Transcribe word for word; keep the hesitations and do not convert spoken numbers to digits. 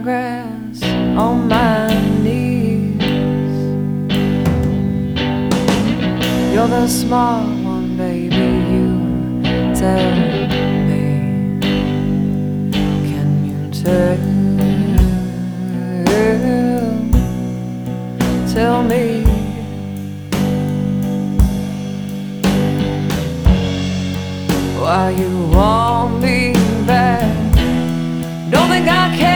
grass on my knees. You're the smart one, baby, you tell me. Can you tell, tell me why you want me back? Don't think I care.